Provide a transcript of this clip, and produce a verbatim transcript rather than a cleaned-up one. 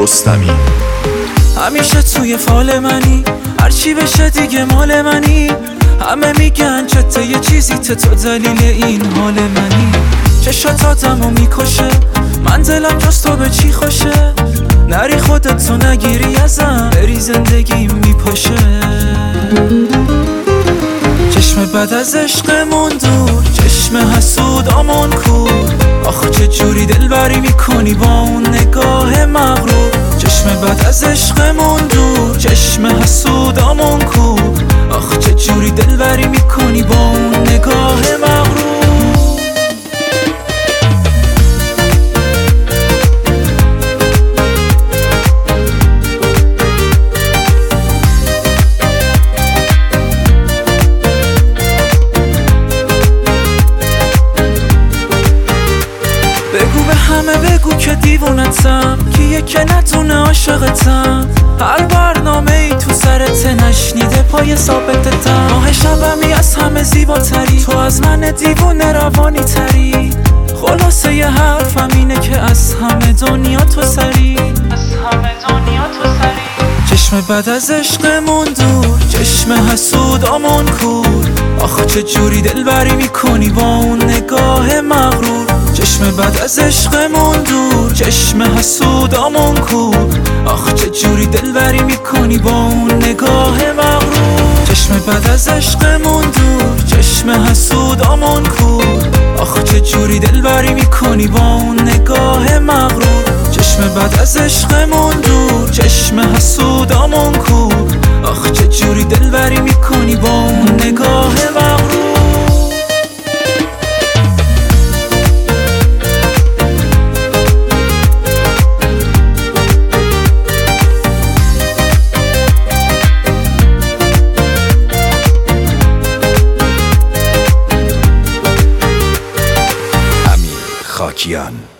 رستمی. همیشه توی فال منی، هرچی بشه دیگه مال منی. همه میگن چته یه چیزی ته، تو دلیل این حال منی. چشات آدمو میکشه، من دلم جز تو به چی خوشه. نری خودت تو نگیری ازم، بری زندگی میپاشه. چشم بد از عشقمون دور، چشم حسود آمون کور. آخ چه جوری دلبری میکنی با اون نگاه مغرور. چشم بد از عشقمون دور، چشم حسود آمون کور. آخ چه جوری دلبری میکنی با اون نگاه مغرور. بگو به همه بگو که دیوونتم، کیه که نتونه عاشقتم. هر برنامه ای تو سرت نشنیده پای ثابتتم. ماه شبمی از همه زیباتری، تو از من دیوونه روانی تری. خلاصه یه حرفم اینه که از همه دنیا تو سری، از همه دنیا تو سری. چشم بد از عشقمون دور، چشم حسود آمون کور. آخه چه جوری دلبری میکنی با اون نگاه مغرور. چشم بد از عشقمون دور، چشم حسود آمون کور. آخ چه جوری دلبری میکنی با اون نگاه مغرور. چشم بد از عشقمون دور، چشم حسود آمون کور. آخ چه جوری دلبری میکنی با اون نگاه مغرور. چشم بد از عشقمون دور، چشم حسود آمون کور. آخ چه جوری دلبری میکنی با اون نگاه مغرور. خاکیان.